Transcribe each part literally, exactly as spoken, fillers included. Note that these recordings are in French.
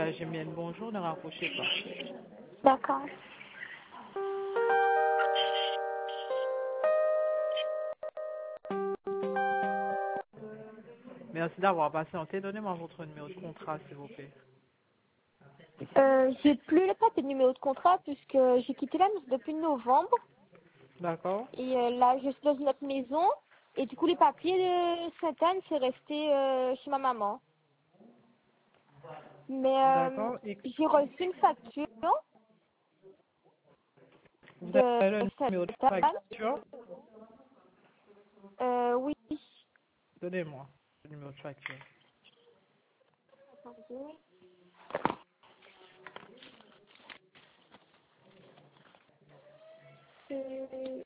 La Gémienne, bonjour, ne raccrochez pas. D'accord. Merci d'avoir patienté. Donnez-moi votre numéro de contrat, s'il vous plaît. Euh, j'ai plus le papier de numéro de contrat puisque j'ai quitté la maison depuis novembre. D'accord? Et euh, là, je suis dans une autre maison. Et du coup, les papiers de Sainte-Anne, c'est resté euh, chez ma maman. Mais euh, D'accord. Et j'ai reçu une facture vous de avez le numéro de Sainte-Anne. facture? Euh, oui. Donnez-moi le numéro de facture. Attendez. C'est...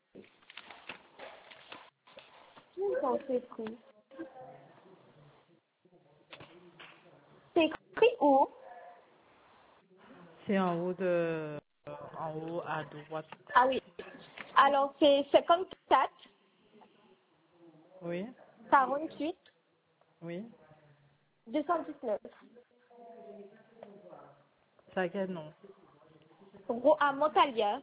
Où c'est écrit C'est écrit où? C'est en haut de, en haut à droite. Ah oui. Alors, c'est cinquante-quatre, Oui, quarante-huit, oui. deux cent dix-neuf. C'est à quel nom? Gros à Montalier.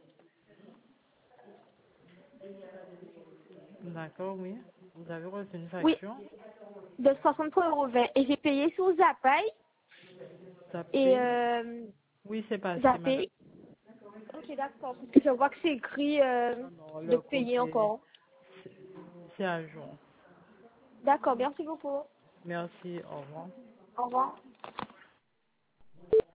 D'accord, oui. Vous avez reçu une Oui, facture? de soixante-trois euros vingt. Et j'ai payé sur Zapay. Et Tapez. euh, Oui, c'est passé, madame. Zapay. Ok, d'accord. Parce que je vois que c'est écrit euh, Non, non, de le compte payer est, encore. c'est à jour. D'accord, merci beaucoup. Merci, au revoir. Au revoir.